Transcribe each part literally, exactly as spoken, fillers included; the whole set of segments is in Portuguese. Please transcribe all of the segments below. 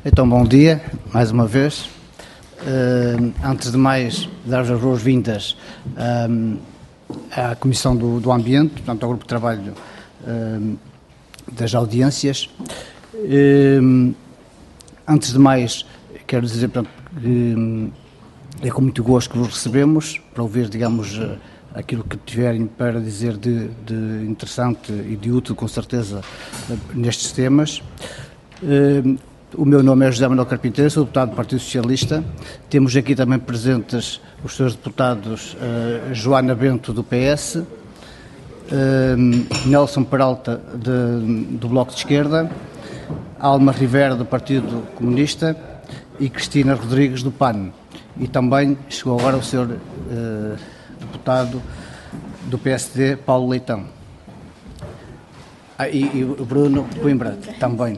Então, bom dia, mais uma vez. Uh, antes de mais, dar-vos as boas-vindas uh, à Comissão do, do Ambiente, portanto, ao Grupo de Trabalho uh, das Audiências. Uh, antes de mais, quero dizer portanto, que é com muito gosto que vos recebemos para ouvir, digamos, uh, aquilo que tiverem para dizer de, de interessante e de útil, com certeza, uh, nestes temas. Uh, O meu nome é José Manuel Carpinteiro, sou deputado do Partido Socialista. Temos aqui também presentes os seus deputados uh, Joana Bento, do P S, uh, Nelson Peralta, de, do Bloco de Esquerda, Alma Rivera, do Partido Comunista e Cristina Rodrigues, do P A N. E também chegou agora o senhor uh, deputado do P S D, Paulo Leitão. Ah, e, e o Bruno Coimbra, também.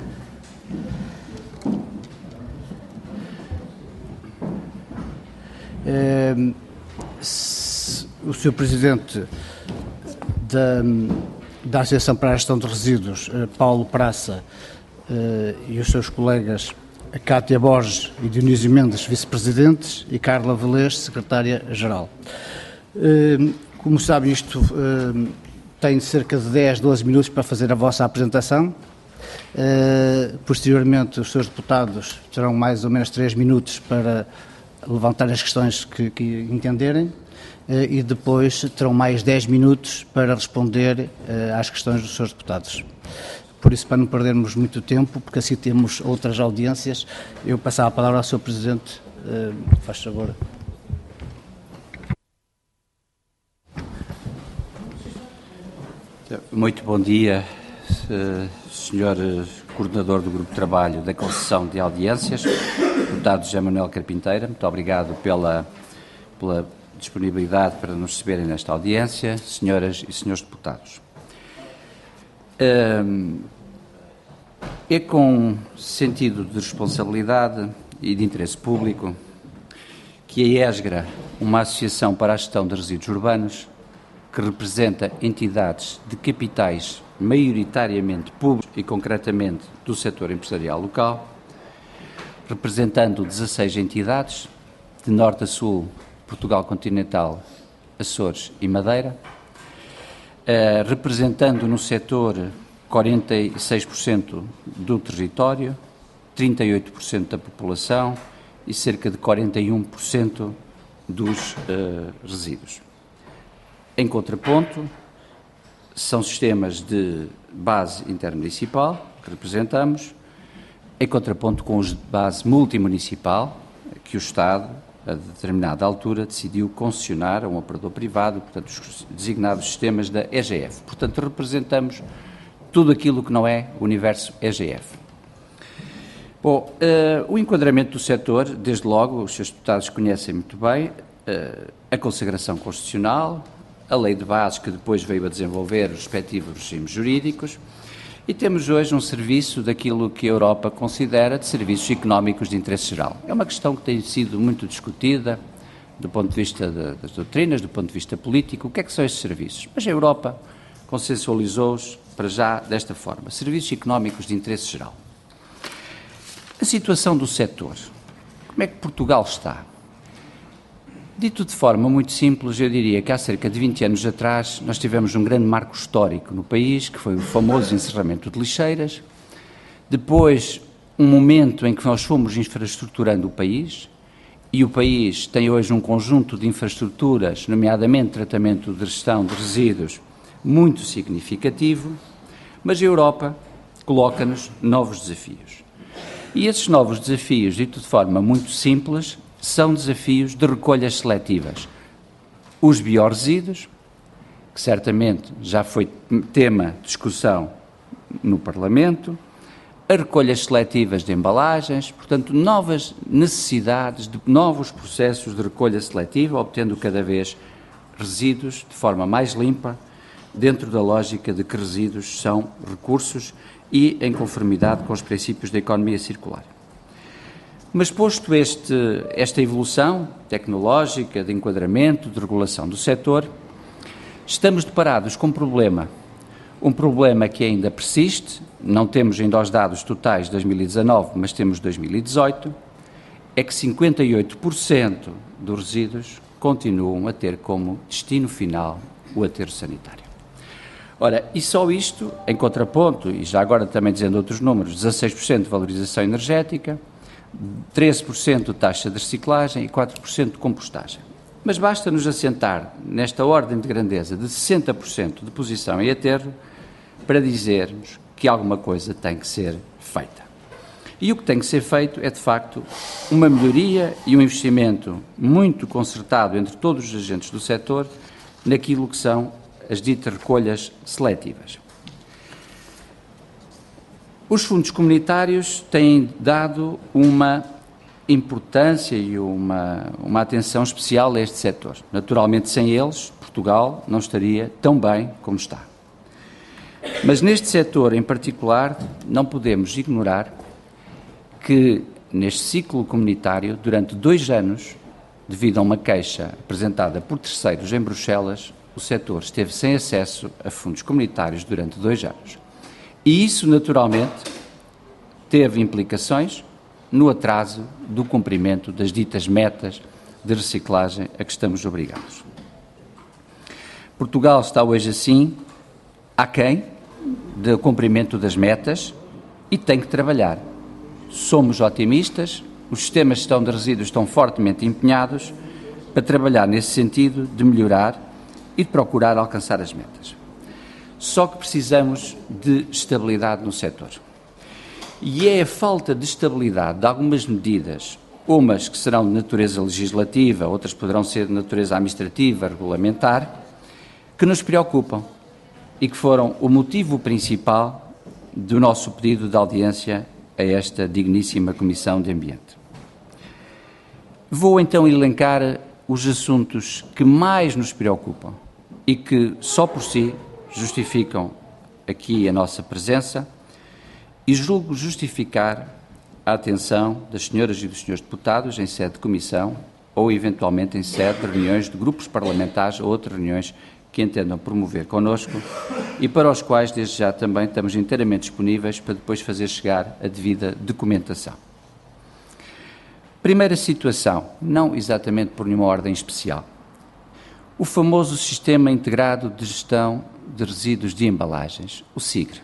Uh, o senhor Presidente da, da Associação para a Gestão de Resíduos, uh, Paulo Praça, uh, e os seus colegas Cátia Borges e Dionísio Mendes, Vice-Presidentes, e Carla Velez, Secretária-Geral. Uh, como sabem, isto uh, tem cerca de dez, doze minutos para fazer a vossa apresentação. Uh, posteriormente, os seus deputados terão mais ou menos três minutos para levantar as questões que, que entenderem eh, e depois terão mais dez minutos para responder eh, às questões dos seus deputados. Por isso, para não perdermos muito tempo, porque assim temos outras audiências, eu passar a palavra ao senhor Presidente. Eh, faz favor. Muito bom dia, senhor Coordenador do Grupo de Trabalho da Concessão de Audiências, deputado José Manuel Carpinteiro. Muito obrigado pela, pela disponibilidade para nos receberem nesta audiência, senhoras e senhores deputados. É com sentido de responsabilidade e de interesse público que a ESGRA, uma associação para a gestão de resíduos urbanos, que representa entidades de capitais maioritariamente públicos e concretamente do setor empresarial local, representando dezasseis entidades, de norte a sul, Portugal continental, Açores e Madeira, eh, representando no setor quarenta e seis por cento do território, trinta e oito por cento da população e cerca de quarenta e um por cento dos eh, resíduos. Em contraponto, são sistemas de base intermunicipal, que representamos, em contraponto com os de base multimunicipal, que o Estado, a determinada altura, decidiu concessionar a um operador privado, portanto, os designados sistemas da E G F. Portanto, representamos tudo aquilo que não é o universo E G F. Bom, uh, o enquadramento do setor, desde logo, os seus deputados conhecem muito bem, uh, a consagração constitucional, a lei de bases que depois veio a desenvolver os respectivos regimes jurídicos, e temos hoje um serviço daquilo que a Europa considera de serviços económicos de interesse geral. É uma questão que tem sido muito discutida do ponto de vista de, das doutrinas, do ponto de vista político. O que é que são estes serviços? Mas a Europa consensualizou-os para já desta forma: serviços económicos de interesse geral. A situação do setor. Como é que Portugal está? Dito de forma muito simples, eu diria que há cerca de vinte anos atrás nós tivemos um grande marco histórico no país, que foi o famoso encerramento de lixeiras, depois um momento em que nós fomos infraestruturando o país, e o país tem hoje um conjunto de infraestruturas, nomeadamente tratamento de gestão de resíduos, muito significativo, mas a Europa coloca-nos novos desafios. E esses novos desafios, dito de forma muito simples, são desafios de recolhas seletivas. Os biorresíduos, que certamente já foi tema de discussão no Parlamento, as recolhas seletivas de embalagens, portanto, novas necessidades de novos processos de recolha seletiva, obtendo cada vez resíduos de forma mais limpa, dentro da lógica de que resíduos são recursos e em conformidade com os princípios da economia circular. Mas posto este, esta evolução tecnológica, de enquadramento, de regulação do setor, estamos deparados com um problema. Um problema que ainda persiste, não temos ainda os dados totais de dois mil e dezanove, mas temos dois mil e dezoito, é que cinquenta e oito por cento dos resíduos continuam a ter como destino final o aterro sanitário. Ora, e só isto, em contraponto, e já agora também dizendo outros números, dezasseis por cento de valorização energética, treze por cento de taxa de reciclagem e quatro por cento de compostagem. Mas basta nos assentar nesta ordem de grandeza de sessenta por cento de posição em aterro para dizermos que alguma coisa tem que ser feita. E o que tem que ser feito é, de facto, uma melhoria e um investimento muito concertado entre todos os agentes do setor naquilo que são as ditas recolhas seletivas. Os fundos comunitários têm dado uma importância e uma, uma atenção especial a este setor. Naturalmente, sem eles, Portugal não estaria tão bem como está. Mas neste setor em particular, não podemos ignorar que neste ciclo comunitário, durante dois anos, devido a uma queixa apresentada por terceiros em Bruxelas, o setor esteve sem acesso a fundos comunitários durante dois anos. E isso, naturalmente, teve implicações no atraso do cumprimento das ditas metas de reciclagem a que estamos obrigados. Portugal está hoje assim, aquém do cumprimento das metas e tem que trabalhar. Somos otimistas, os sistemas de gestão de resíduos estão fortemente empenhados para trabalhar nesse sentido de melhorar e de procurar alcançar as metas. Só que precisamos de estabilidade no setor. E é a falta de estabilidade de algumas medidas, umas que serão de natureza legislativa, outras poderão ser de natureza administrativa, regulamentar, que nos preocupam e que foram o motivo principal do nosso pedido de audiência a esta digníssima Comissão de Ambiente. Vou então elencar os assuntos que mais nos preocupam e que só por si justificam aqui a nossa presença e julgo justificar a atenção das senhoras e dos senhores deputados em sede de comissão ou eventualmente em sede de reuniões de grupos parlamentares ou outras reuniões que entendam promover connosco e para os quais desde já também estamos inteiramente disponíveis para depois fazer chegar a devida documentação. Primeira situação, não exatamente por nenhuma ordem especial. O famoso Sistema Integrado de Gestão de Resíduos de Embalagens, o SIGRE.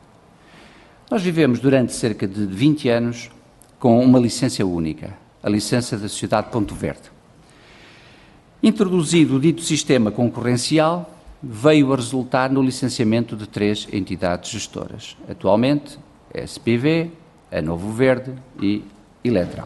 Nós vivemos durante cerca de vinte anos com uma licença única, a licença da Sociedade Ponto Verde. Introduzido o dito sistema concorrencial, veio a resultar no licenciamento de três entidades gestoras. Atualmente, a S P V, a Novo Verde e Eletrão.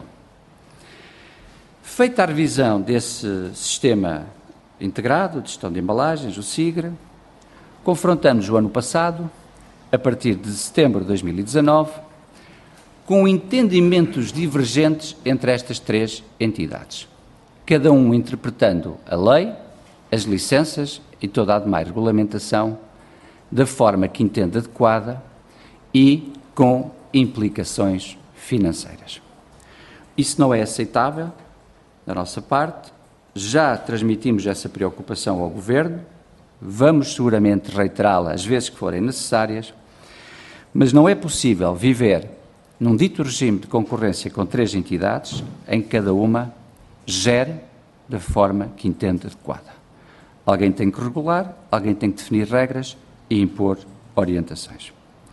Feita a revisão desse sistema integrado de gestão de embalagens, o SIGRE, confrontamos o ano passado, a partir de setembro de dois mil e dezanove, com entendimentos divergentes entre estas três entidades, cada um interpretando a lei, as licenças e toda a demais regulamentação da forma que entende adequada e com implicações financeiras. Isso não é aceitável da nossa parte. Já transmitimos essa preocupação ao Governo, vamos seguramente reiterá-la às vezes que forem necessárias, mas não é possível viver num dito regime de concorrência com três entidades, em que cada uma gere da forma que entende adequada. Alguém tem que regular, alguém tem que definir regras e impor orientações.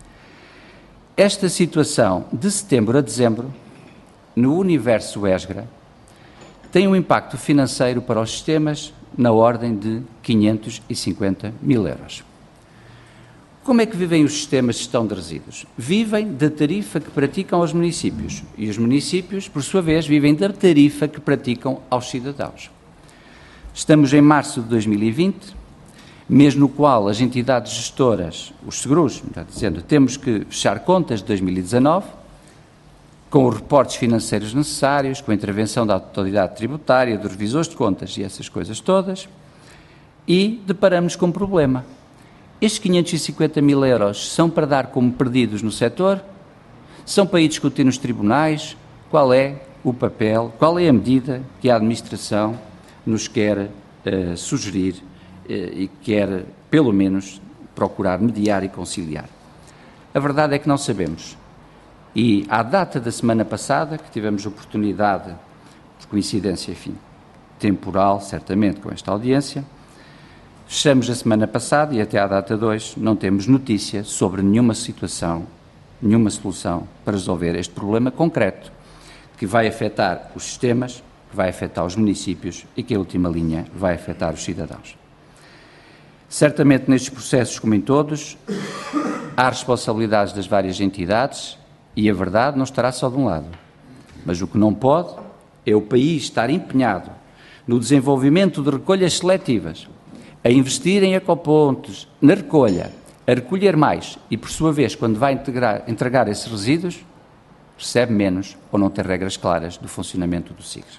Esta situação, de setembro a dezembro, no universo ESGRA, tem um impacto financeiro para os sistemas na ordem de quinhentos e cinquenta mil euros. Como é que vivem os sistemas de gestão de resíduos? Vivem da tarifa que praticam aos municípios e os municípios, por sua vez, vivem da tarifa que praticam aos cidadãos. Estamos em março de dois mil e vinte, mês no qual as entidades gestoras, os seguros, melhor dizendo, temos que fechar contas de dois mil e dezanove, com os reportes financeiros necessários, com a intervenção da autoridade tributária, dos revisores de contas e essas coisas todas, e deparamos com um problema. Estes quinhentos e cinquenta mil euros são para dar como perdidos no setor? São para ir discutir nos tribunais? Qual é o papel, qual é a medida que a administração nos quer uh, sugerir uh, e quer, pelo menos, procurar mediar e conciliar. A verdade é que não sabemos. E à data da semana passada, que tivemos oportunidade, por coincidência, enfim, temporal, certamente, com esta audiência, fechamos a semana passada e até à data de hoje não temos notícia sobre nenhuma situação, nenhuma solução para resolver este problema concreto, que vai afetar os sistemas, que vai afetar os municípios e que, em última linha, vai afetar os cidadãos. Certamente, nestes processos, como em todos, há responsabilidades das várias entidades e a verdade não estará só de um lado. Mas o que não pode é o país estar empenhado no desenvolvimento de recolhas seletivas, a investir em ecopontos, na recolha, a recolher mais e, por sua vez, quando vai integrar, entregar esses resíduos, recebe menos ou não tem regras claras do funcionamento do SIGRE.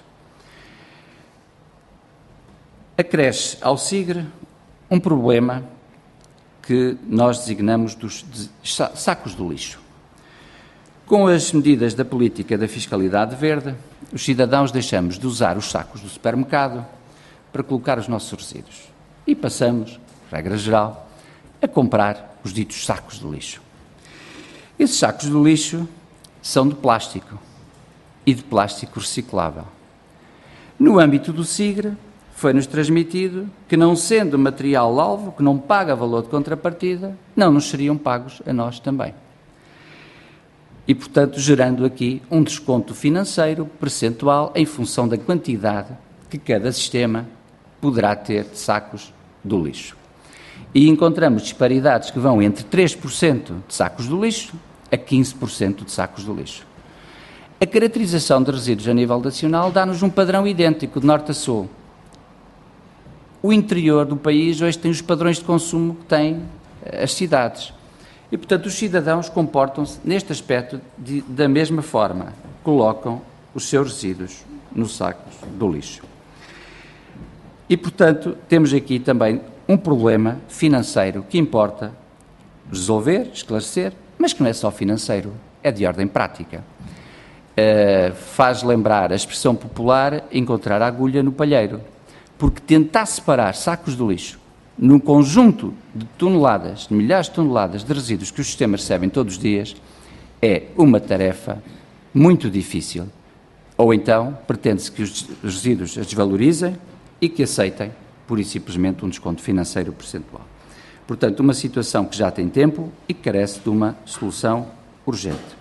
Acresce ao SIGRE um problema que nós designamos dos sacos do lixo. Com as medidas da política da fiscalidade verde, os cidadãos deixamos de usar os sacos do supermercado para colocar os nossos resíduos e passamos, regra geral, a comprar os ditos sacos de lixo. Esses sacos de lixo são de plástico e de plástico reciclável. No âmbito do SIGRE, foi-nos transmitido que, não sendo material-alvo, que não paga valor de contrapartida, não nos seriam pagos a nós também. E, portanto, gerando aqui um desconto financeiro percentual em função da quantidade que cada sistema poderá ter de sacos do lixo. E encontramos disparidades que vão entre três por cento de sacos do lixo a quinze por cento de sacos do lixo. A caracterização de resíduos a nível nacional dá-nos um padrão idêntico de norte a sul. O interior do país hoje tem os padrões de consumo que têm as cidades. E, portanto, os cidadãos comportam-se neste aspecto de, da mesma forma. Colocam os seus resíduos nos sacos do lixo. E, portanto, temos aqui também um problema financeiro que importa resolver, esclarecer, mas que não é só financeiro, é de ordem prática. Uh, faz lembrar a expressão popular encontrar a agulha no palheiro. Porque tentar separar sacos de lixo num conjunto de toneladas, de milhares de toneladas de resíduos que os sistemas recebem todos os dias, é uma tarefa muito difícil. Ou então pretende-se que os resíduos as desvalorizem e que aceitem, pura e simplesmente, um desconto financeiro percentual. Portanto, uma situação que já tem tempo e que carece de uma solução urgente.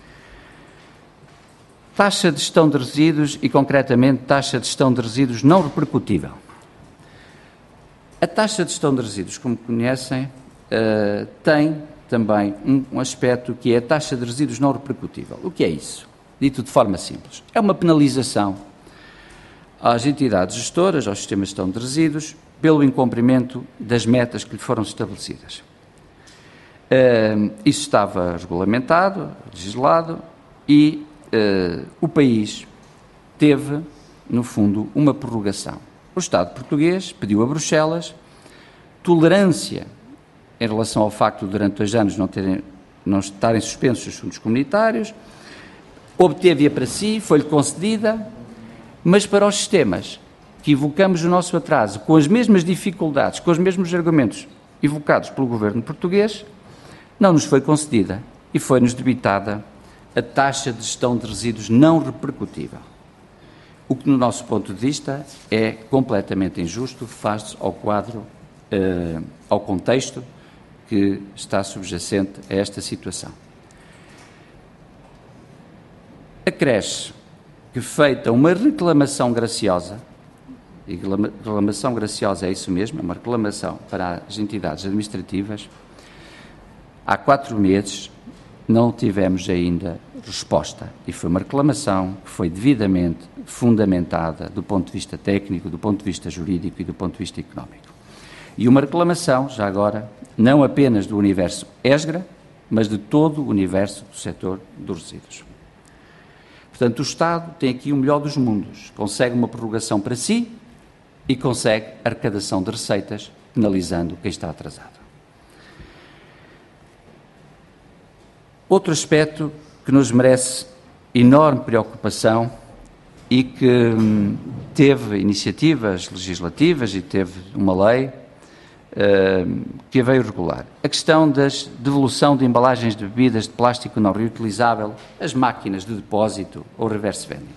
Taxa de gestão de resíduos e, concretamente, taxa de gestão de resíduos não repercutível. A taxa de gestão de resíduos, como conhecem, uh, tem também um, um aspecto que é a taxa de resíduos não repercutível. O que é isso? Dito de forma simples. É uma penalização às entidades gestoras, aos sistemas de gestão de resíduos, pelo incumprimento das metas que lhe foram estabelecidas. Uh, isso estava regulamentado, legislado e Uh, o país teve, no fundo, uma prorrogação. O Estado português pediu a Bruxelas tolerância em relação ao facto de, durante dois anos, não, terem, não estarem suspensos os fundos comunitários, obteve-a para si, foi-lhe concedida, mas para os sistemas que evocamos o nosso atraso, com as mesmas dificuldades, com os mesmos argumentos evocados pelo governo português, não nos foi concedida e foi-nos debitada a taxa de gestão de resíduos não repercutível. O que, no nosso ponto de vista, é completamente injusto face ao quadro, eh, ao contexto que está subjacente a esta situação. Acresce que, feita uma reclamação graciosa, e reclamação graciosa é isso mesmo, é uma reclamação para as entidades administrativas, há quatro meses não tivemos ainda resposta e foi uma reclamação que foi devidamente fundamentada do ponto de vista técnico, do ponto de vista jurídico e do ponto de vista económico. E uma reclamação, já agora, não apenas do universo ESGRA, mas de todo o universo do setor dos resíduos. Portanto, o Estado tem aqui o melhor dos mundos, consegue uma prorrogação para si e consegue arrecadação de receitas, penalizando quem está atrasado. Outro aspecto que nos merece enorme preocupação e que hum, teve iniciativas legislativas e teve uma lei que a veio regular. A questão da de devolução de embalagens de bebidas de plástico não reutilizável, as máquinas de depósito ou reverse vending.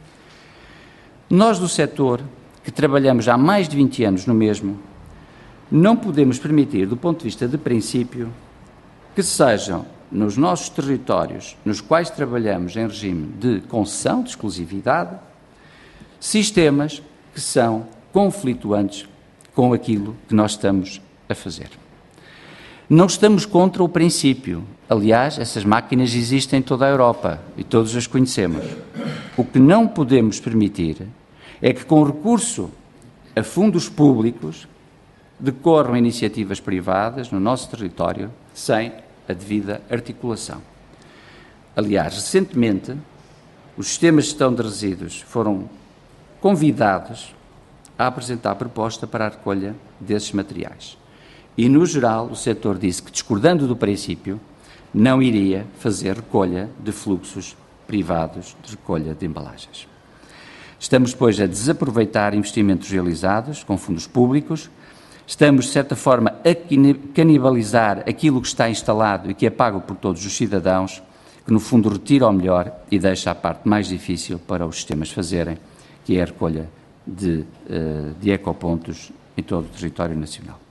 Nós do setor, que trabalhamos há mais de vinte anos no mesmo, não podemos permitir, do ponto de vista de princípio, que sejam nos nossos territórios, nos quais trabalhamos em regime de concessão, de exclusividade, sistemas que são conflituantes com aquilo que nós estamos a fazer. Não estamos contra o princípio. Aliás, essas máquinas existem em toda a Europa e todos as conhecemos. O que não podemos permitir é que, com recurso a fundos públicos, decorram iniciativas privadas no nosso território sem a devida articulação. Aliás, recentemente, os sistemas de gestão de resíduos foram convidados a apresentar proposta para a recolha desses materiais. E, no geral, o setor disse que, discordando do princípio, não iria fazer recolha de fluxos privados de recolha de embalagens. Estamos, depois, a desaproveitar investimentos realizados com fundos públicos, estamos, de certa forma, a canibalizar aquilo que está instalado e que é pago por todos os cidadãos, que, no fundo, retira ao melhor e deixa a parte mais difícil para os sistemas fazerem, que é a recolha de, de ecopontos em todo o território nacional.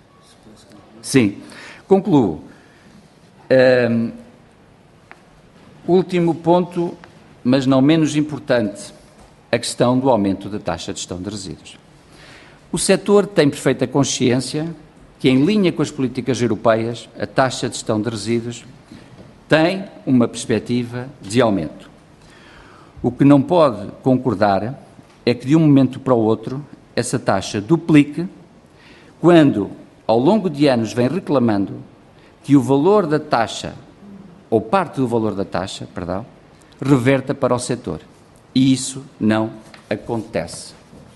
Sim, concluo. Um, último ponto, mas não menos importante, a questão do aumento da taxa de gestão de resíduos. O setor tem perfeita consciência que, em linha com as políticas europeias, a taxa de gestão de resíduos tem uma perspectiva de aumento. O que não pode concordar é que, de um momento para o outro, essa taxa duplique, quando, ao longo de anos, vem reclamando que o valor da taxa, ou parte do valor da taxa, perdão, reverta para o setor. E isso não acontece.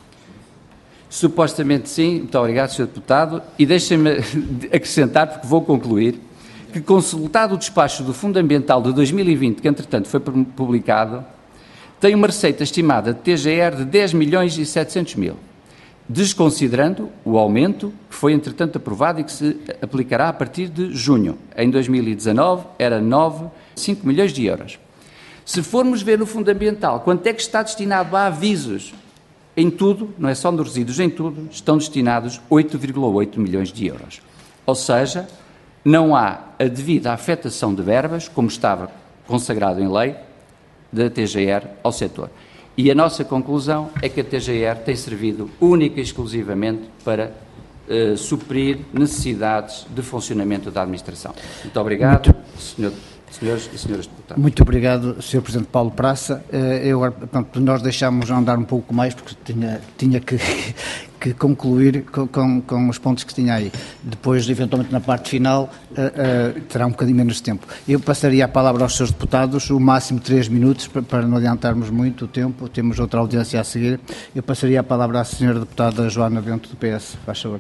Supostamente sim, muito obrigado, senhor Deputado, e deixem-me acrescentar, porque vou concluir, que, consultado o despacho do Fundo Ambiental de dois mil e vinte, que entretanto foi publicado, tem uma receita estimada de T G R de dez milhões e setecentos mil, desconsiderando o aumento que foi entretanto aprovado e que se aplicará a partir de junho. Em dois mil e dezanove era nove vírgula cinco milhões de euros. Se formos ver no Fundo Ambiental quanto é que está destinado a avisos, em tudo, não é só nos resíduos, em tudo, estão destinados oito vírgula oito milhões de euros. Ou seja, não há a devida afetação de verbas, como estava consagrado em lei, da T G R ao setor. E a nossa conclusão é que a T G R tem servido única e exclusivamente para uh, suprir necessidades de funcionamento da administração. Muito obrigado, Muito... senhor Senhores e senhoras deputados. Muito obrigado, senhor Presidente Paulo Praça. Eu, pronto, nós deixámos andar um pouco mais, porque tinha, tinha que, que concluir com, com, com os pontos que tinha aí. Depois, eventualmente, na parte final, uh, uh, terá um bocadinho menos de tempo. Eu passaria a palavra aos senhores deputados, o máximo três minutos, para, para não adiantarmos muito o tempo. Temos outra audiência a seguir. Eu passaria a palavra à senhora deputada Joana Bento, do P S. Faz favor.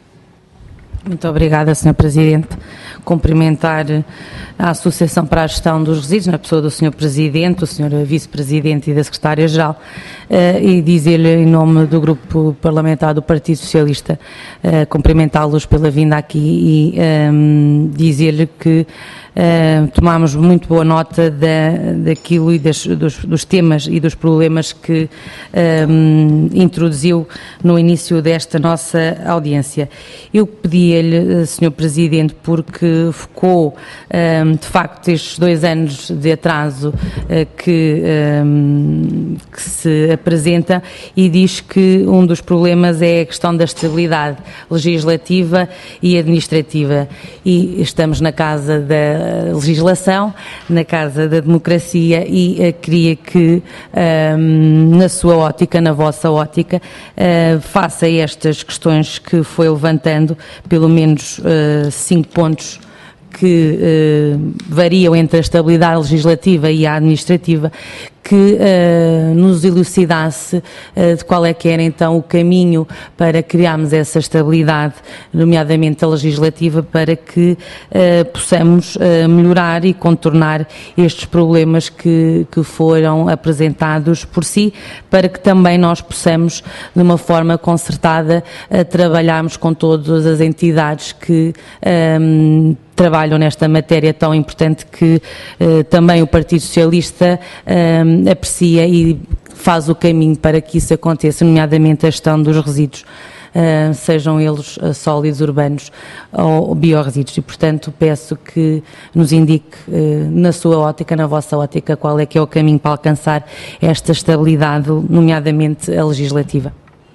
Muito obrigada, senhor Presidente. Cumprimentar a Associação para a Gestão dos Resíduos, na pessoa do senhor Presidente, do senhor Vice-Presidente e da Secretária-Geral, e dizer-lhe, em nome do Grupo Parlamentar do Partido Socialista, cumprimentá-los pela vinda aqui e um, dizer-lhe que Uh, tomámos muito boa nota da, daquilo e das, dos, dos temas e dos problemas que um, introduziu no início desta nossa audiência. Eu pedi-lhe, senhor Presidente, porque focou um, de facto estes dois anos de atraso uh, que, um, que se apresenta e diz que um dos problemas é a questão da estabilidade legislativa e administrativa, e estamos na casa da legislação, na Casa da Democracia, e uh, queria que, um, na sua ótica, na vossa ótica, uh, faça estas questões que foi levantando, pelo menos uh, cinco pontos que uh, variam entre a estabilidade legislativa e a administrativa, que uh, nos elucidasse uh, de qual é que era então o caminho para criarmos essa estabilidade, nomeadamente a legislativa, para que uh, possamos uh, melhorar e contornar estes problemas que, que foram apresentados por si, para que também nós possamos, de uma forma concertada, uh, trabalharmos com todas as entidades que um, trabalham nesta matéria tão importante que uh, também o Partido Socialista uh, aprecia e faz o caminho para que isso aconteça, nomeadamente a gestão dos resíduos, uh, sejam eles uh, sólidos, urbanos ou biorresíduos. E, portanto, peço que nos indique, uh, na sua ótica, na vossa ótica, qual é que é o caminho para alcançar esta estabilidade, nomeadamente a legislativa.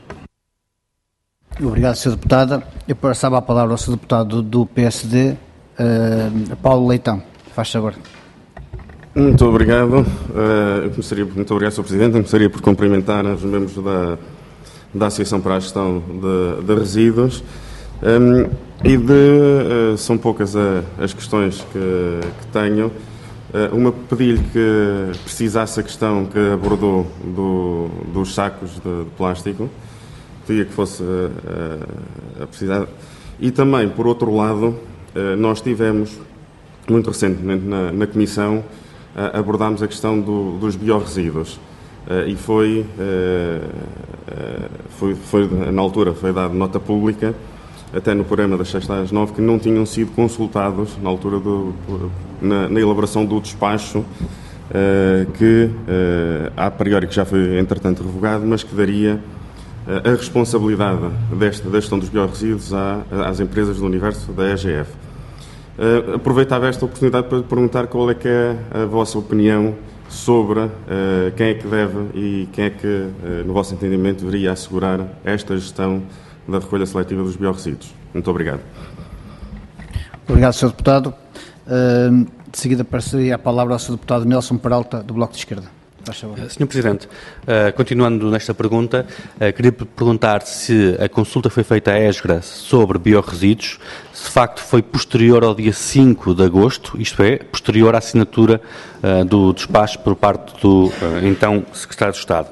Obrigado, senhora Deputada. Eu passava a palavra ao senhor Deputado do P S D, uh, Paulo Leitão. Faz favor. Muito obrigado. Uh, começaria, muito obrigado, senhor Presidente. Eu começaria por cumprimentar os membros da, da Associação para a Gestão de, de Resíduos. Um, e de, uh, são poucas uh, as questões que, que tenho. Uh, uma, pedi-lhe que precisasse a questão que abordou do, dos sacos de, de plástico. Pedia que fosse uh, uh, precisar. E também, por outro lado, uh, nós tivemos, muito recentemente na, na Comissão, uh, abordámos a questão do, dos biorresíduos. Uh, e foi, uh, uh, foi, foi, na altura, foi dada nota pública, até no programa das seis às nove, que não tinham sido consultados, na altura, do, na, na elaboração do despacho, uh, que, uh, a priori, que já foi, entretanto, revogado, mas que daria a responsabilidade desta, da gestão dos biorresíduos às empresas do universo da E G F. Uh, aproveitava esta oportunidade para perguntar qual é que é a vossa opinião sobre uh, quem é que deve e quem é que, uh, no vosso entendimento, deveria assegurar esta gestão da recolha seletiva dos biorresíduos. Muito obrigado. Obrigado, senhor Deputado. Uh, de seguida passaria a palavra ao senhor Deputado Nelson Peralta, do Bloco de Esquerda. senhor Presidente, uh, continuando nesta pergunta, uh, queria perguntar se a consulta foi feita à ESGRA sobre biorresíduos, se de facto foi posterior ao dia cinco de agosto, isto é, posterior à assinatura uh, do despacho por parte do uh, então Secretário de Estado.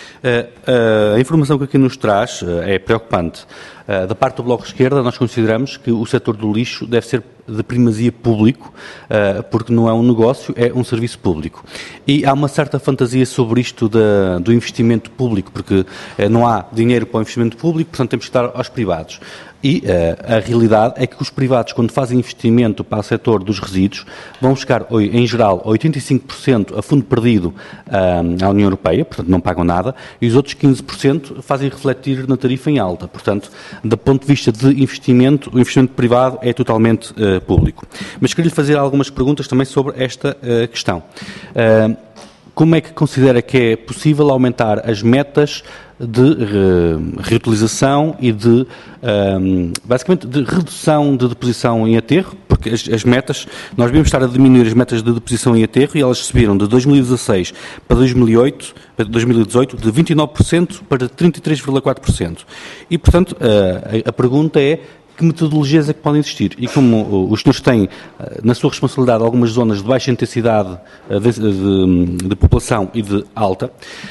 Uh, uh, a informação que aqui nos traz uh, é preocupante. Uh, da parte do Bloco de Esquerda, nós consideramos que o setor do lixo deve ser de primazia público, uh, porque não é um negócio, é um serviço público. E há uma certa fantasia sobre isto da, do investimento público, porque uh, não há dinheiro para o investimento público, portanto temos que estar aos privados. E uh, a realidade é que os privados, quando fazem investimento para o setor dos resíduos, vão buscar, em geral, oitenta e cinco por cento a fundo perdido uh, à União Europeia, portanto não pagam nada, e os outros quinze por cento fazem refletir na tarifa em alta. Portanto, do ponto de vista de investimento, o investimento privado é totalmente uh, público. Mas queria-lhe fazer algumas perguntas também sobre esta uh, questão. Uh, como é que considera que é possível aumentar as metas de re, reutilização e de, um, basicamente, de redução de deposição em aterro, porque as, as metas, nós devíamos estar a diminuir as metas de deposição em aterro e elas subiram de dois mil e dezasseis para dois mil e oito, para dois mil e dezoito, de vinte e nove por cento para trinta e três vírgula quatro por cento. E, portanto, a, a pergunta é: que metodologias é que podem existir? E como os senhores têm, na sua responsabilidade, algumas zonas de baixa intensidade de, de, de população e de alta,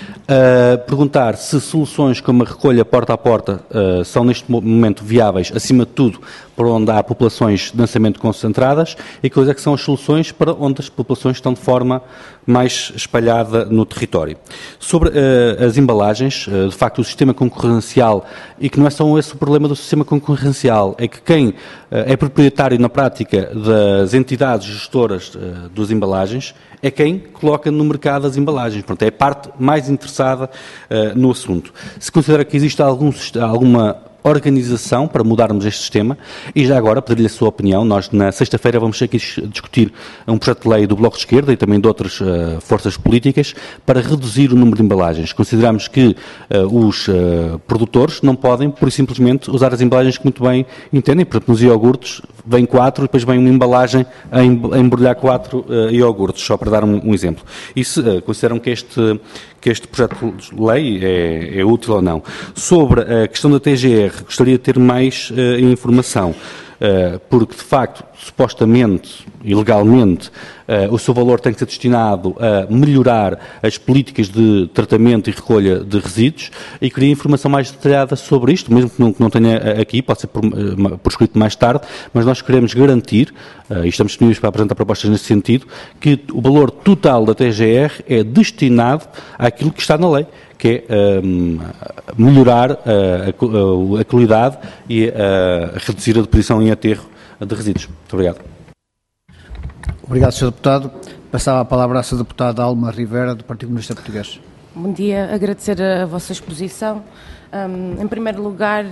uh, perguntar se soluções como a recolha porta a porta uh, são neste momento viáveis, acima de tudo, para onde há populações densamente concentradas, e quais é que são as soluções para onde as populações estão de forma mais espalhada no território. Sobre uh, as embalagens, uh, de facto o sistema concorrencial, e que não é só esse o problema do sistema concorrencial, é que quem uh, é proprietário na prática das entidades gestoras uh, das embalagens é quem coloca no mercado as embalagens, portanto é a parte mais interessada uh, no assunto. Se considera que existe algum, alguma organização para mudarmos este sistema, e já agora, pedir-lhe a sua opinião, nós na sexta-feira vamos aqui discutir um projeto de lei do Bloco de Esquerda e também de outras uh, forças políticas para reduzir o número de embalagens. Consideramos que uh, os uh, produtores não podem, por simplesmente, usar as embalagens que muito bem entendem. Por exemplo, nos iogurtes vem quatro e depois vem uma embalagem a embrulhar quatro uh, iogurtes, só para dar um, um exemplo. E se uh, consideram que este, que este projeto de lei é, é útil ou não? Sobre a questão da T G R, gostaria de ter mais uh, informação, uh, porque, de facto, supostamente e legalmente, uh, o seu valor tem que ser destinado a melhorar as políticas de tratamento e recolha de resíduos, e queria informação mais detalhada sobre isto, mesmo que não, que não tenha aqui, pode ser por, uh, por escrito mais tarde, mas nós queremos garantir, uh, e estamos disponíveis para apresentar propostas nesse sentido, que o valor total da T G R é destinado àquilo que está na lei, que é um, melhorar uh, a, a qualidade e uh, reduzir a deposição em aterro de resíduos. Muito obrigado. Obrigado, senhor Deputado. Passava a palavra à senhora Deputada Alma Rivera, do Partido Comunista Português. Bom dia, agradecer a vossa exposição. Um, em primeiro lugar,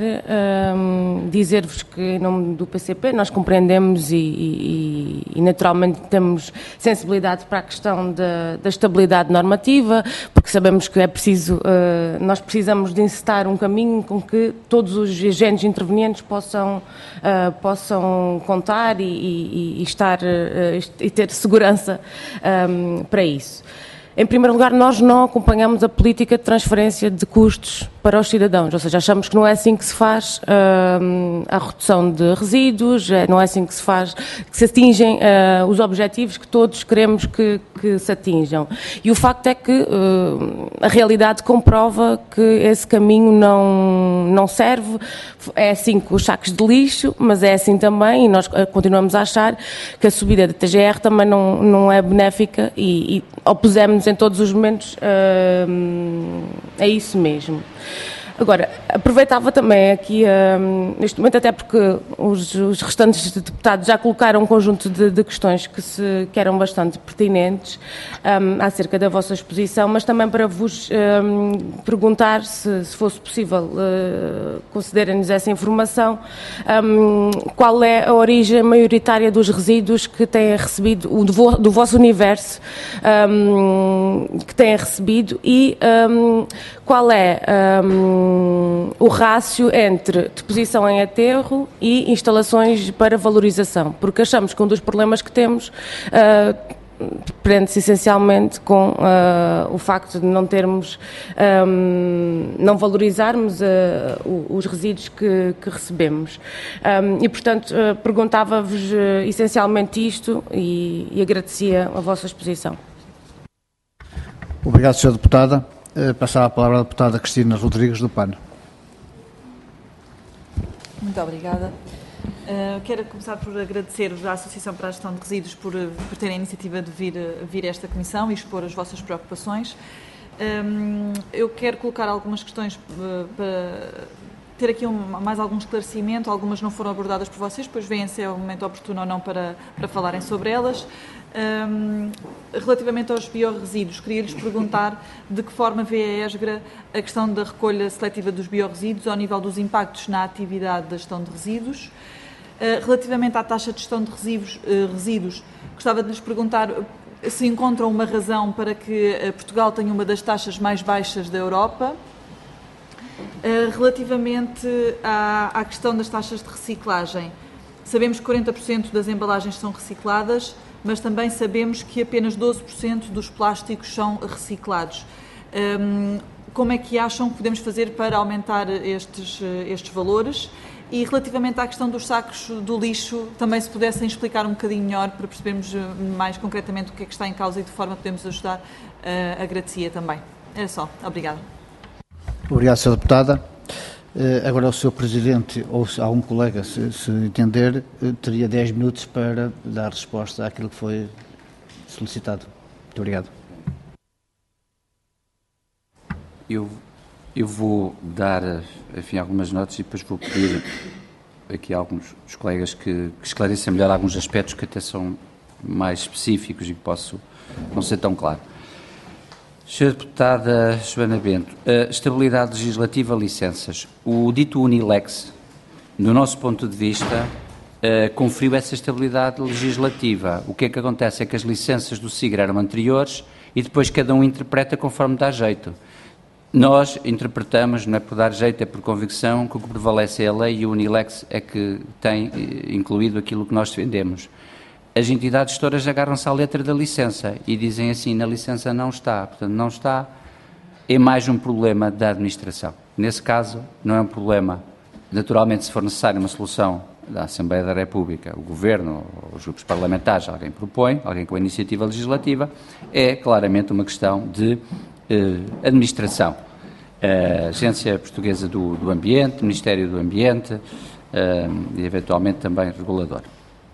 um, dizer-vos que, em nome do P C P, nós compreendemos e, e, e naturalmente temos sensibilidade para a questão da, da estabilidade normativa, porque sabemos que é preciso, uh, nós precisamos de encetar um caminho com que todos os agentes intervenientes possam, uh, possam contar e, e, e estar, uh, e ter segurança um, para isso. Em primeiro lugar, nós não acompanhamos a política de transferência de custos para os cidadãos, ou seja, achamos que não é assim que se faz uh, a redução de resíduos, não é assim que se faz, que se atingem uh, os objetivos que todos queremos que, que se atinjam. E o facto é que uh, a realidade comprova que esse caminho não, não serve. É assim com os sacos de lixo, mas é assim também, e nós continuamos a achar que a subida da T G R também não, não é benéfica e, e opusemos em todos os momentos uh, a isso mesmo. Agora, aproveitava também aqui, uh, neste momento, até porque os, os restantes deputados já colocaram um conjunto de, de questões que, se, que eram bastante pertinentes um, acerca da vossa exposição, mas também para vos um, perguntar, se, se fosse possível, uh, concederem-nos essa informação, um, qual é a origem maioritária dos resíduos que têm recebido, o do, vo, do vosso universo, um, que têm recebido, e um, qual é um, o rácio entre deposição em aterro e instalações para valorização, porque achamos que um dos problemas que temos uh, prende-se essencialmente com uh, o facto de não termos, um, não valorizarmos uh, os resíduos que, que recebemos. Um, e, portanto, uh, perguntava-vos uh, essencialmente isto e, e agradecia a vossa exposição. Obrigado, senhora Deputada. Passava a palavra à deputada Cristina Rodrigues, do P A N. Muito obrigada. Uh, quero começar por agradecer-vos à Associação para a Gestão de Resíduos por, por terem a iniciativa de vir, vir a esta comissão e expor as vossas preocupações. Um, eu quero colocar algumas questões uh, para ter aqui um, mais algum esclarecimento. Algumas não foram abordadas por vocês, depois veem se é o momento oportuno ou não para, para falarem sobre elas. Um, relativamente aos biorresíduos, queria-lhes perguntar de que forma vê a ESGRA a questão da recolha seletiva dos biorresíduos ao nível dos impactos na atividade da gestão de resíduos. Uh, relativamente à taxa de gestão de resíduos, uh, resíduos, gostava de lhes perguntar se encontram uma razão para que uh, Portugal tenha uma das taxas mais baixas da Europa. Uh, relativamente à, à questão das taxas de reciclagem, sabemos que quarenta por cento das embalagens são recicladas, mas também sabemos que apenas doze por cento dos plásticos são reciclados. Um, como é que acham que podemos fazer para aumentar estes, estes valores? E relativamente à questão dos sacos do lixo, também se pudessem explicar um bocadinho melhor para percebermos mais concretamente o que é que está em causa e de que forma podemos ajudar, uh, agradecia também. Era só. Obrigada. Obrigado, senhora Deputada. Uh, agora o senhor Presidente, ou se algum colega, se, se entender, uh, teria dez minutos para dar resposta àquilo que foi solicitado. Muito obrigado. Eu, eu vou dar, enfim, algumas notas e depois vou pedir aqui a alguns dos colegas que, que esclareçam melhor alguns aspectos que até são mais específicos e que posso não ser tão claro. senhora Deputada Joana Bento, a estabilidade legislativa, licenças. O dito Unilex, do nosso ponto de vista, uh, conferiu essa estabilidade legislativa. O que é que acontece é que as licenças do SIGRA eram anteriores e depois cada um interpreta conforme dá jeito. Nós interpretamos, não é por dar jeito, é por convicção, que o que prevalece é a lei e o Unilex é que tem incluído aquilo que nós defendemos. As entidades gestoras agarram-se à letra da licença e dizem assim, na licença não está. Portanto, não está, é mais um problema da administração. Nesse caso, não é um problema, naturalmente, se for necessário uma solução da Assembleia da República, o Governo, os grupos parlamentares, alguém propõe, alguém com a iniciativa legislativa, é claramente uma questão de eh, administração. A Agência Portuguesa do, do Ambiente, Ministério do Ambiente eh, e, eventualmente, também regulador.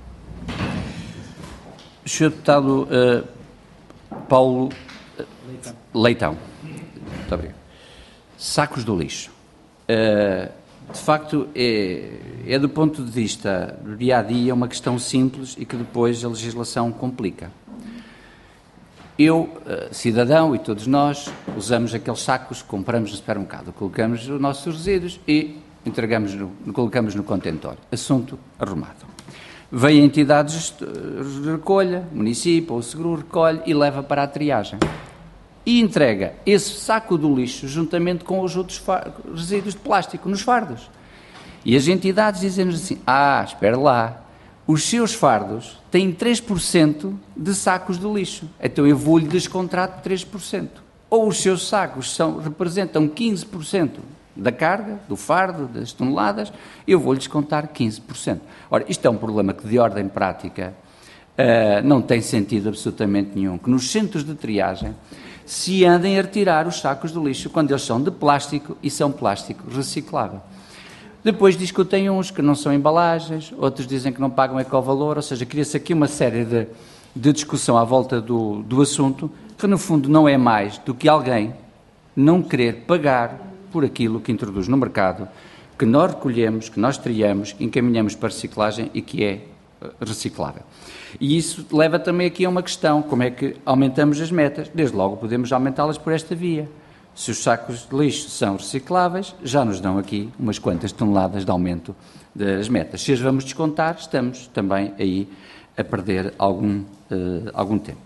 senhor Deputado eh, Paulo Leitão. Leitão. Muito obrigado. Sacos do lixo. Uh, de facto, é, é do ponto de vista do dia-a-dia uma questão simples e que depois a legislação complica. Eu, uh, cidadão, e todos nós, usamos aqueles sacos que compramos no supermercado, colocamos os nossos resíduos e entregamos no, colocamos no contentor. Assunto arrumado. Vem a entidade de recolha, município ou seguro recolhe e leva para a triagem. E entrega esse saco do lixo juntamente com os outros resíduos de plástico nos fardos. E as entidades dizem-nos assim, ah, espera lá, os seus fardos têm três por cento de sacos de lixo, então eu vou-lhe descontar três por cento. Ou os seus sacos são, representam quinze por cento da carga, do fardo, das toneladas, eu vou-lhe descontar quinze por cento. Ora, isto é um problema que de ordem prática uh, não tem sentido absolutamente nenhum, que nos centros de triagem se andem a retirar os sacos de lixo quando eles são de plástico e são plástico reciclável. Depois discutem uns que não são embalagens, outros dizem que não pagam ecovalor, ou seja, cria-se aqui uma série de, de discussão à volta do, do assunto, que no fundo não é mais do que alguém não querer pagar por aquilo que introduz no mercado, que nós recolhemos, que nós triamos, encaminhamos para reciclagem e que é reciclável. E isso leva também aqui a uma questão, como é que aumentamos as metas? Desde logo podemos aumentá-las por esta via. Se os sacos de lixo são recicláveis, já nos dão aqui umas quantas toneladas de aumento das metas. Se as vamos descontar, estamos também aí a perder algum, uh, algum tempo.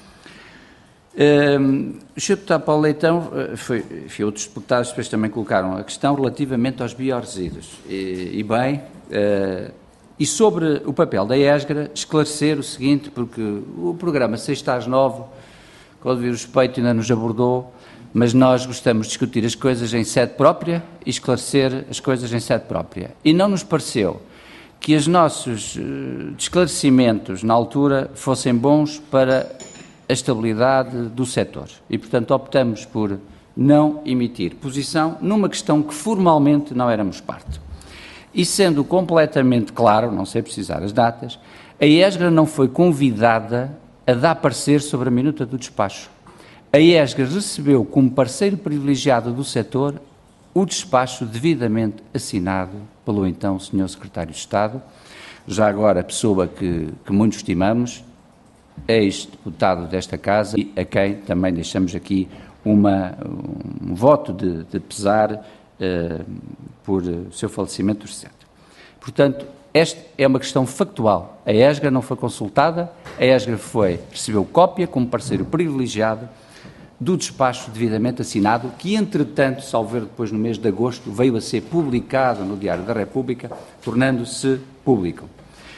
Uh, o senhor Deputado Paulo Leitão, uh, foi, foi, outros deputados depois também colocaram a questão relativamente aos biorresíduos. E, e bem... Uh, E sobre o papel da ESGRA, esclarecer o seguinte, porque o programa seis às nove, com o devido respeito, ainda nos abordou, mas nós gostamos de discutir as coisas em sede própria e esclarecer as coisas em sede própria. E não nos pareceu que os nossos uh, esclarecimentos, na altura, fossem bons para a estabilidade do setor. E, portanto, optamos por não emitir posição numa questão que formalmente não éramos parte. E sendo completamente claro, não sei precisar as datas, a ESGRA não foi convidada a dar parecer sobre a minuta do despacho. A ESGRA recebeu como parceiro privilegiado do setor o despacho devidamente assinado pelo então senhor Secretário de Estado, já agora pessoa que, que muito estimamos, ex-deputado desta Casa e a quem também deixamos aqui uma, um voto de, de pesar uh, por o seu falecimento recente. Portanto, esta é uma questão factual. A ESGRA não foi consultada, a ESGRA foi, recebeu cópia como parceiro privilegiado do despacho devidamente assinado, que entretanto, salvo ver depois no mês de agosto, veio a ser publicado no Diário da República, tornando-se público.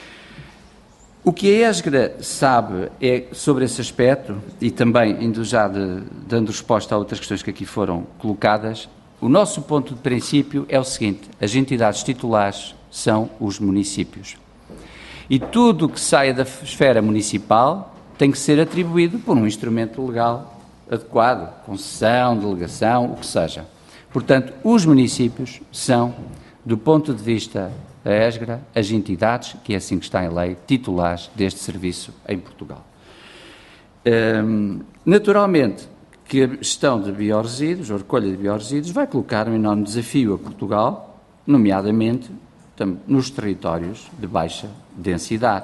O que a ESGRA sabe é sobre esse aspecto, e também, indo já de, dando resposta a outras questões que aqui foram colocadas, o nosso ponto de princípio é o seguinte: as entidades titulares são os municípios. E tudo o que saia da esfera municipal tem que ser atribuído por um instrumento legal adequado, concessão, delegação, o que seja. Portanto, os municípios são, do ponto de vista da ESGRA, as entidades, que é assim que está em lei, titulares deste serviço em Portugal. Hum, naturalmente, que a gestão de biorresíduos, ou recolha de biorresíduos, vai colocar um enorme desafio a Portugal, nomeadamente nos territórios de baixa densidade.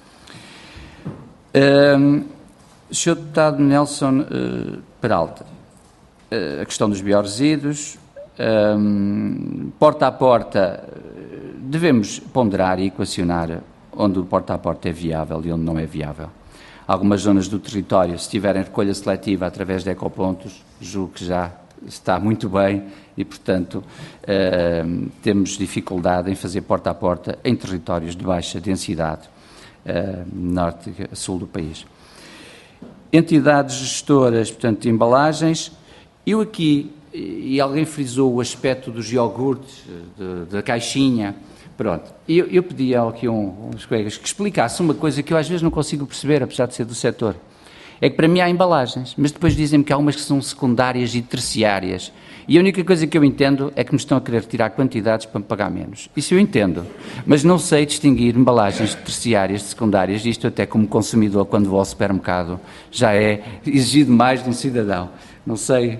Um, senhor Deputado Nelson uh, Peralta, uh, a questão dos biorresíduos, um, porta a porta, devemos ponderar e equacionar onde o porta a porta é viável e onde não é viável. Algumas zonas do território, se tiverem recolha seletiva através de ecopontos, julgo que já está muito bem e, portanto, eh, temos dificuldade em fazer porta a porta em territórios de baixa densidade, eh, norte e sul do país. Entidades gestoras, portanto, de embalagens, eu aqui, e alguém frisou o aspecto dos iogurtes, de, da caixinha, Pronto. Eu, eu pedi aqui um, uns colegas que explicassem uma coisa que eu às vezes não consigo perceber, apesar de ser do setor. É que para mim há embalagens, mas depois dizem-me que há umas que são secundárias e terciárias. E a única coisa que eu entendo é que me estão a querer tirar quantidades para me pagar menos. Isso eu entendo, mas não sei distinguir embalagens terciárias de secundárias. Isto até como consumidor, quando vou ao supermercado, já é exigido mais de um cidadão. Não sei...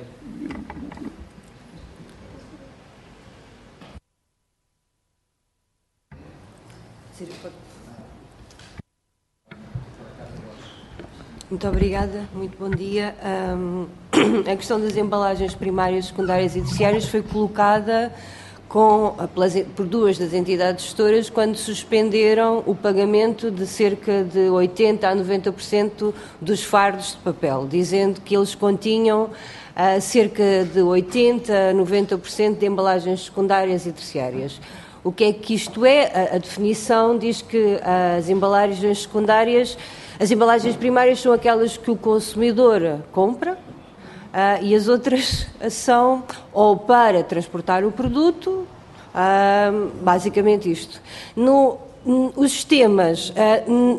Muito obrigada, muito bom dia. Um, a questão das embalagens primárias, secundárias e terciárias foi colocada com, pelas, por duas das entidades gestoras quando suspenderam o pagamento de cerca de oitenta a noventa por cento dos fardos de papel, dizendo que eles continham uh, cerca de oitenta a noventa por cento de embalagens secundárias e terciárias. O que é que isto é? A, a definição diz que as embalagens secundárias, as embalagens primárias são aquelas que o consumidor compra uh, e as outras são ou para transportar o produto, uh, basicamente isto. No, os sistemas uh,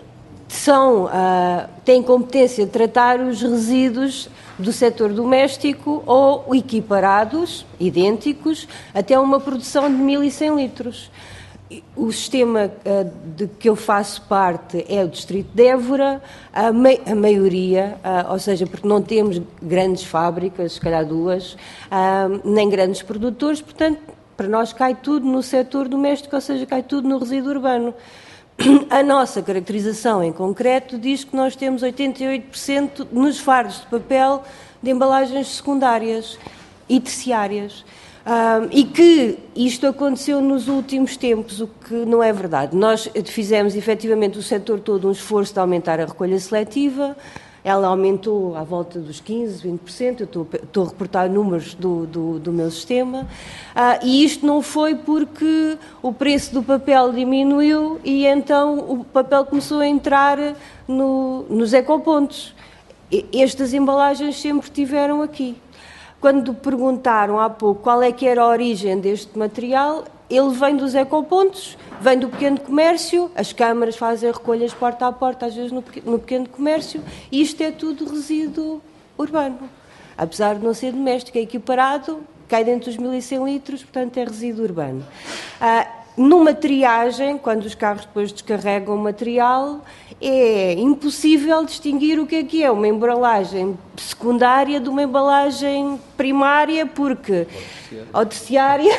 são, uh, têm competência de tratar os resíduos do setor doméstico ou equiparados, idênticos, até uma produção de mil e cem litros. O sistema uh, de que eu faço parte é o Distrito de Évora, a, mei a maioria, uh, ou seja, porque não temos grandes fábricas, se calhar duas, uh, nem grandes produtores, portanto, para nós cai tudo no setor doméstico, ou seja, cai tudo no resíduo urbano. A nossa caracterização em concreto diz que nós temos oitenta e oito por cento nos fardos de papel de embalagens secundárias e terciárias. Um, e que isto aconteceu nos últimos tempos, o que não é verdade. Nós fizemos, efetivamente, o setor todo um esforço de aumentar a recolha seletiva, ela aumentou à volta dos quinze, vinte por cento, eu estou, estou a reportar números do, do, do meu sistema, uh, e isto não foi porque o preço do papel diminuiu e então o papel começou a entrar no, nos ecopontos. Estas embalagens sempre estiveram aqui. Quando perguntaram há pouco qual é que era a origem deste material, ele vem dos ecopontos, vem do pequeno comércio, as câmaras fazem recolhas porta a porta, às vezes no pequeno comércio, e isto é tudo resíduo urbano. Apesar de não ser doméstico, é equiparado, cai dentro dos mil e cem litros, portanto é resíduo urbano. Ah, numa triagem, quando os carros depois descarregam o material, é impossível distinguir o que é que é uma embalagem secundária de uma embalagem primária, porque, ou terciária,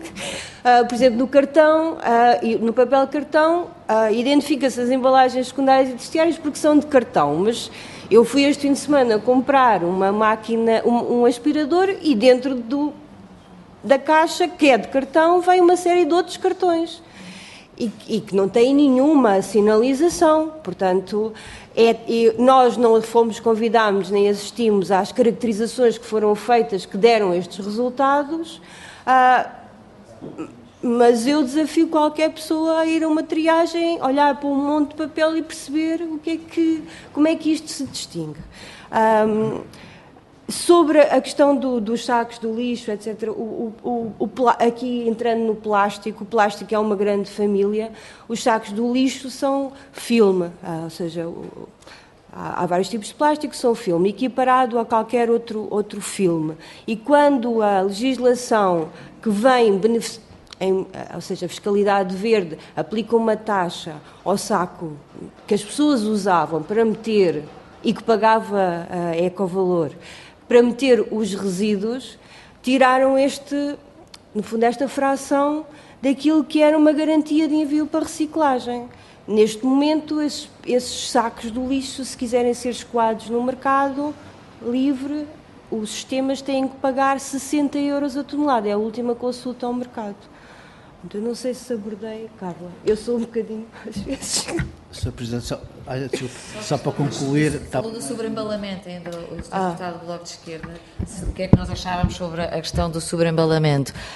uh, por exemplo, no cartão, uh, no papel cartão, uh, identifica-se as embalagens secundárias e terciárias porque são de cartão, mas eu fui este fim de semana comprar uma máquina, um, um aspirador e dentro do, da caixa, que é de cartão, vem uma série de outros cartões. E, e que não tem nenhuma sinalização, portanto, é, nós não fomos convidados nem assistimos às caracterizações que foram feitas que deram estes resultados, ah, mas eu desafio qualquer pessoa a ir a uma triagem, olhar para um monte de papel e perceber o que é que, como é que isto se distingue. Um, Sobre a questão do, dos sacos do lixo, etcétera, o, o, o, aqui entrando no plástico, o plástico é uma grande família, os sacos do lixo são filme, ah, ou seja, o, há, há vários tipos de plástico, são filme, equiparado a qualquer outro, outro filme. E quando a legislação que vem beneficiar, Em, ou seja, a fiscalidade verde aplica uma taxa ao saco que as pessoas usavam para meter e que pagava a Ecovalor, para meter os resíduos, tiraram este, no fundo, esta fração daquilo que era uma garantia de envio para reciclagem. Neste momento, esses, esses sacos do lixo, se quiserem ser escoados no mercado livre, os sistemas têm que pagar sessenta euros a tonelada. É a última consulta ao mercado. Então, não sei se abordei, Carla. Eu sou um bocadinho, às vezes... senhor Presidente, só, só para concluir... Falou do sobreembalamento ainda, o deputado do Bloco de Esquerda. O que é que nós achávamos sobre a questão do sobreembalamento?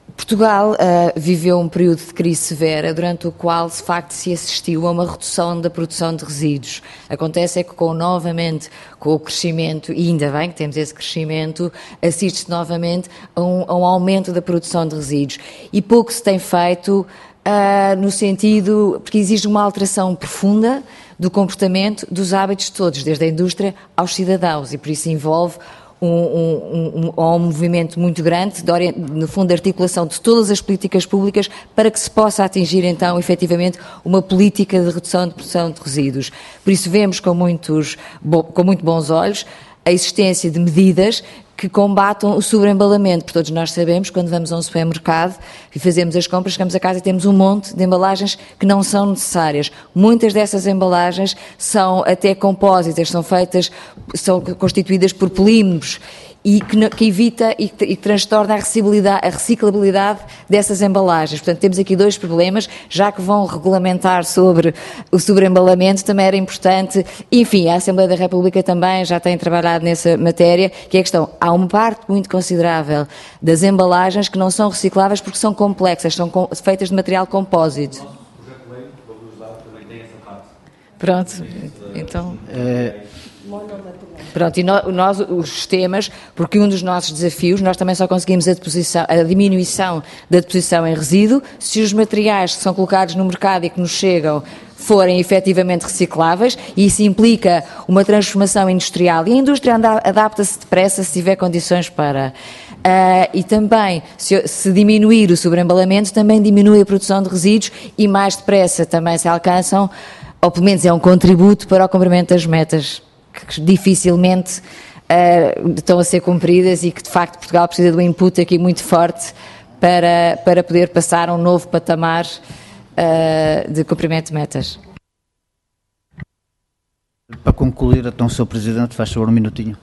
Portugal uh, viveu um período de crise severa, durante o qual, de facto, se assistiu a uma redução da produção de resíduos. Acontece é que, com, novamente, com o crescimento, e ainda bem que temos esse crescimento, assiste-se novamente a um, a um aumento da produção de resíduos. E pouco se tem feito uh, no sentido, porque exige uma alteração profunda do comportamento dos hábitos todos, desde a indústria aos cidadãos, e por isso envolve Um, um, um, um movimento muito grande, de, no fundo, de articulação de todas as políticas públicas para que se possa atingir, então, efetivamente, uma política de redução de produção de resíduos. Por isso, vemos com, muitos, com muito bons olhos a existência de medidas que combatam o sobreembalamento, porque todos nós sabemos, quando vamos a um supermercado e fazemos as compras, chegamos a casa e temos um monte de embalagens que não são necessárias. Muitas dessas embalagens são até compósitas, são feitas, são constituídas por polímeros, e que, que evita e que, e que transtorna a reciclabilidade, a reciclabilidade dessas embalagens. Portanto, temos aqui dois problemas, já que vão regulamentar sobre o sobreembalamento, também era importante, enfim, a Assembleia da República também já tem trabalhado nessa matéria, que é a questão, há uma parte muito considerável das embalagens que não são recicláveis porque são complexas, são com, feitas de material compósito. Pronto, então... É... Pronto, e no, nós, os sistemas, porque um dos nossos desafios, nós também só conseguimos a, deposição, a diminuição da deposição em resíduo se os materiais que são colocados no mercado e que nos chegam forem efetivamente recicláveis, e isso implica uma transformação industrial, e a indústria adapta-se depressa se tiver condições para. Uh, e também, se, se diminuir o sobreembalamento, também diminui a produção de resíduos e mais depressa também se alcançam, ou pelo menos é um contributo para o cumprimento das metas, que dificilmente uh, estão a ser cumpridas e que, de facto, Portugal precisa de um input aqui muito forte para, para poder passar a um novo patamar uh, de cumprimento de metas. Para concluir, então, o senhor Presidente, faz favor um minutinho.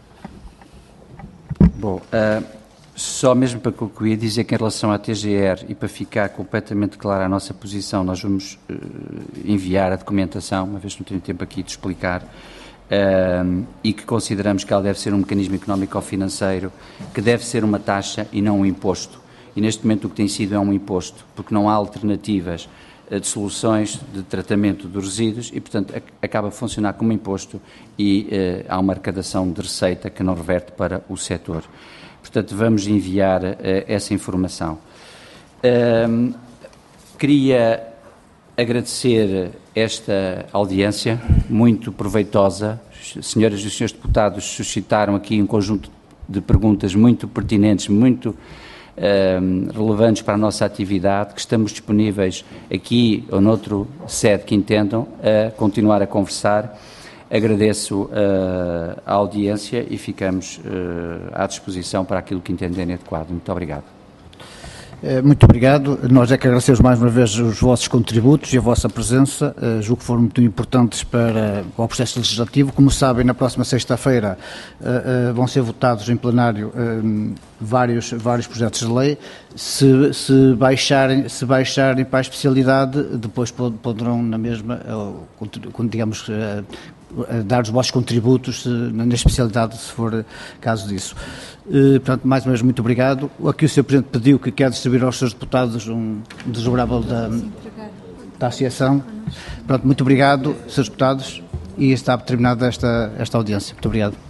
Bom, uh, só mesmo para concluir, dizer que em relação à T G R, e para ficar completamente clara a nossa posição, nós vamos uh, enviar a documentação, uma vez que não tenho tempo aqui de explicar, Uh, e que consideramos que ela deve ser um mecanismo económico ou financeiro, que deve ser uma taxa e não um imposto. E neste momento o que tem sido é um imposto, porque não há alternativas uh, de soluções de tratamento dos resíduos e, portanto, ac acaba a funcionar como imposto e uh, há uma arrecadação de receita que não reverte para o setor. Portanto, vamos enviar uh, essa informação. Uh, queria agradecer esta audiência, muito proveitosa. Senhoras e senhores deputados suscitaram aqui um conjunto de perguntas muito pertinentes, muito uh, relevantes para a nossa atividade, que estamos disponíveis aqui ou noutro sede que entendam a continuar a conversar. Agradeço uh, a audiência e ficamos uh, à disposição para aquilo que entenderem adequado. Muito obrigado. Muito obrigado. Nós é que agradecemos mais uma vez os vossos contributos e a vossa presença. Uh, julgo que foram muito importantes para o processo legislativo. Como sabem, na próxima sexta-feira uh, uh, vão ser votados em plenário uh, vários, vários projetos de lei. Se, se, baixarem, se baixarem para a especialidade, depois poderão na mesma, uh, digamos, uh, dar os vossos contributos uh, na especialidade, se for caso disso. Uh, portanto, mais uma vez, muito obrigado. Aqui o senhor Presidente pediu que quer distribuir aos seus deputados um desdobrável da, da associação. Pronto, muito obrigado, senhores deputados, e está terminada esta, esta audiência. Muito obrigado.